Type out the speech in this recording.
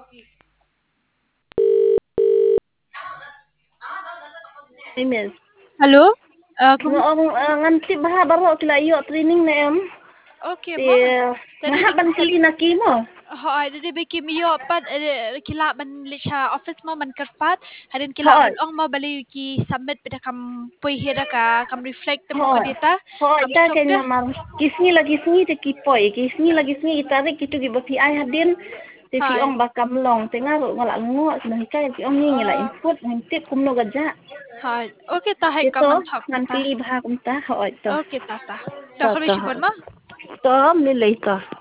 Email. Hello? Noong nganti baha baro kila iyo training na em. Okay, Ti mo. Tadi mahaban kili na kimo. Hoy, dadi biki miyo pat kila man siya office mo man karfat, hadin kila Hoy. man ong mo bali ki submit pida kam puy hira ka kam reflect mo Hoy. kadita. Hoy, Kam ta sok kay de. namar. Kisni lagi sngi te kipoy, kisni lagi sngi itarik kitu gi bapi ay hadin. Ti si Hoy. ong bakam long tengar wala ngo na hikay ti ong ni ngila input nganti kumno gaja. Hoy. Okay ta hay Ito kaman sok ngan ta. kili baha kumta hoy to. Okay ta ta. Ta To kami to. sipon mo. To nilay to.